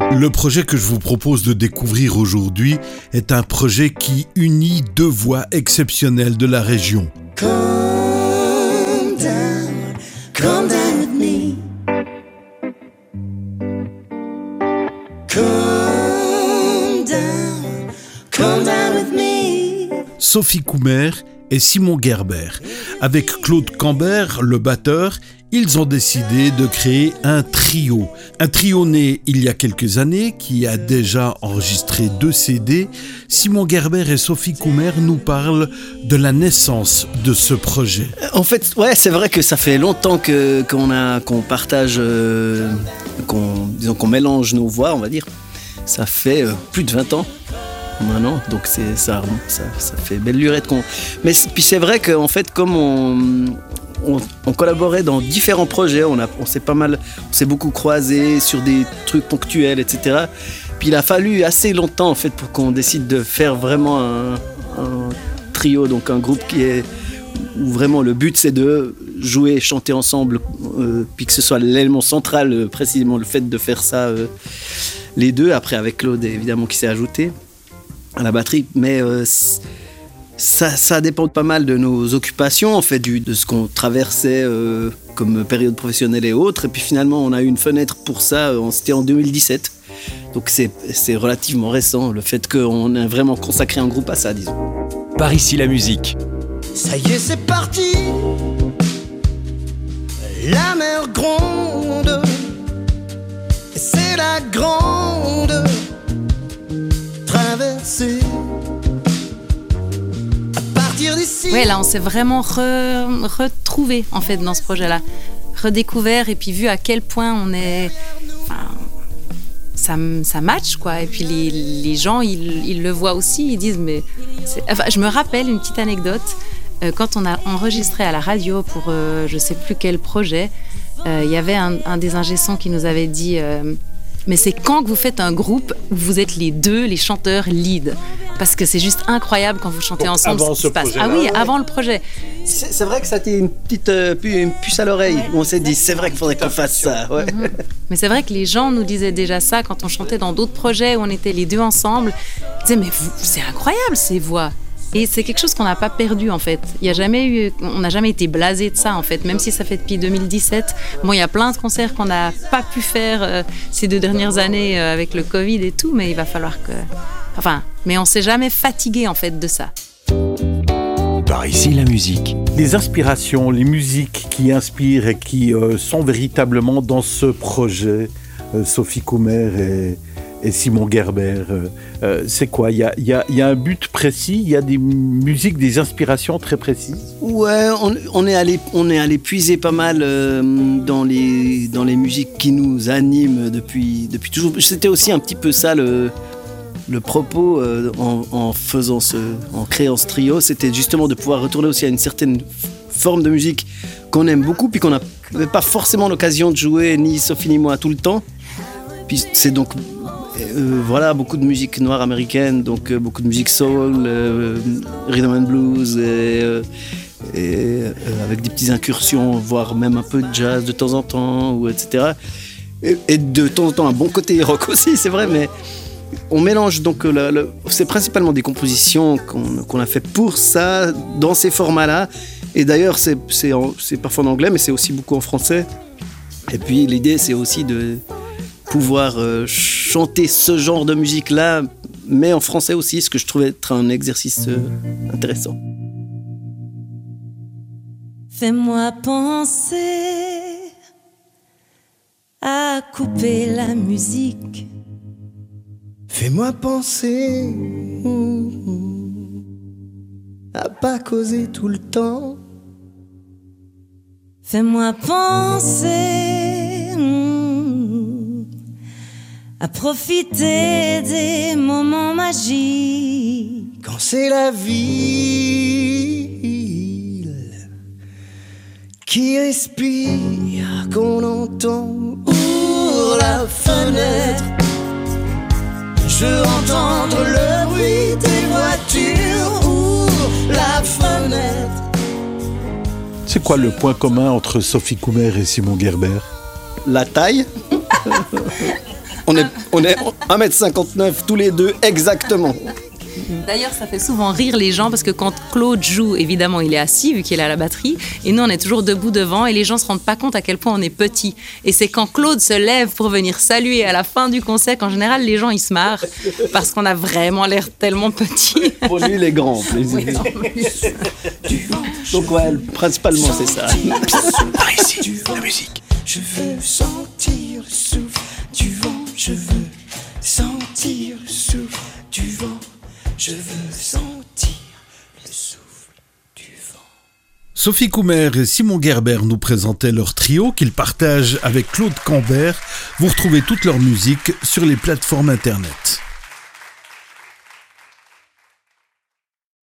Le projet que je vous propose de découvrir aujourd'hui est un projet qui unit deux voix exceptionnelles de la région. Come down with me. Come down with me. Sophie Coumer et Simon Gerber. Avec Claude Cambert, le batteur, ils ont décidé de créer un trio. Un trio né il y a quelques années, qui a déjà enregistré 2 CD. Simon Gerber et Sophie Coumer nous parlent de la naissance de ce projet. En fait, ouais, c'est vrai que ça fait longtemps qu'on partage, qu'on mélange nos voix, on va dire. Ça fait plus de 20 ans. Maintenant, donc ça fait belle lurette mais puis c'est vrai qu'en fait, comme on collaborait dans différents projets, on s'est beaucoup croisés sur des trucs ponctuels, etc. Puis il a fallu assez longtemps en fait pour qu'on décide de faire vraiment un trio, donc un groupe où vraiment le but c'est de jouer, chanter ensemble, puis que ce soit l'élément central, précisément le fait de faire ça, les deux. Après avec Claude évidemment qui s'est ajouté à la batterie, mais ça dépend pas mal de nos occupations, en fait, de ce qu'on traversait comme période professionnelle et autres. Et puis finalement, on a eu une fenêtre pour ça, c'était en 2017. Donc c'est relativement récent, le fait qu'on ait vraiment consacré un groupe à ça, disons. Par ici la musique. Ça y est, c'est parti. La mer gronde. Et c'est la grande traversée. Ouais, là, on s'est vraiment retrouvé en fait dans ce projet-là, redécouvert et puis vu à quel point on est, ça match quoi. Et puis les gens, ils le voient aussi, ils disent mais, je me rappelle une petite anecdote quand on a enregistré à la radio pour je sais plus quel projet, il y avait un des ingé-sons qui nous avait dit. Mais c'est quand que vous faites un groupe où vous êtes les deux, les chanteurs lead. Parce que c'est juste incroyable quand vous chantez ensemble ce qui se passe. Ah oui, avant le projet. C'est vrai que ça a été une petite une puce à l'oreille. Ouais. On s'est dit, c'est vrai qu'il faudrait qu'on fasse ça. Ouais. Mm-hmm. Mais c'est vrai que les gens nous disaient déjà ça quand on chantait dans d'autres projets où on était les deux ensemble. Ils disaient, mais c'est incroyable ces voix. Et c'est quelque chose qu'on n'a pas perdu en fait. On n'a jamais été blasé de ça en fait, même si ça fait depuis 2017. Bon, il y a plein de concerts qu'on n'a pas pu faire ces 2 dernières années avec le Covid et tout, mais il va falloir que... mais on s'est jamais fatigué en fait de ça. Par ici la musique. Les inspirations, les musiques qui inspirent et qui sont véritablement dans ce projet, Sophie Coumer et Simon Gerber, c'est quoi ? Il y a un but précis, il y a des musiques, des inspirations très précises. Ouais, on est allé puiser pas mal dans les musiques qui nous animent depuis toujours. C'était aussi un petit peu ça le propos en créant ce trio, c'était justement de pouvoir retourner aussi à une certaine forme de musique qu'on aime beaucoup, puis qu'on n'avait pas forcément l'occasion de jouer, ni Sophie ni moi, tout le temps. Puis c'est donc voilà, beaucoup de musique noire américaine, donc beaucoup de musique soul, rhythm and blues, et avec des petites incursions, voire même un peu de jazz de temps en temps, etc. Et de temps en temps un bon côté rock aussi, c'est vrai, mais on mélange donc c'est principalement des compositions qu'on a fait pour ça, dans ces formats-là. Et d'ailleurs, c'est parfois en anglais, mais c'est aussi beaucoup en français. Et puis l'idée, c'est aussi de pouvoir chanter ce genre de musique-là, mais en français aussi, ce que je trouvais être un exercice intéressant. Fais-moi penser à couper la musique. Fais-moi penser à pas causer tout le temps. Fais-moi penser à profiter des moments magiques. Quand c'est la ville qui respire, qu'on entend. Ouvre la fenêtre, je veux entendre le bruit des voitures. Ouvre la fenêtre. C'est quoi le point commun entre Sophie Coumer et Simon Gerber ? La taille. On est 1m59 tous les deux, exactement. D'ailleurs, ça fait souvent rire les gens parce que quand Claude joue, évidemment, il est assis vu qu'il est à la batterie. Et nous, on est toujours debout devant et les gens ne se rendent pas compte à quel point on est petit. Et c'est quand Claude se lève pour venir saluer à la fin du concert qu'en général, les gens, ils se marrent parce qu'on a vraiment l'air tellement petit. Pour lui, il est grand. Oui, non, Donc ouais, principalement, c'est ça. Par ici, la musique. Je veux sentir le souffle du vent. Je veux sentir le souffle du vent. Je veux sentir le souffle du vent. Sophie Coumer et Simon Gerber nous présentaient leur trio qu'ils partagent avec Claude Cambert. Vous retrouvez toute leur musique sur les plateformes internet.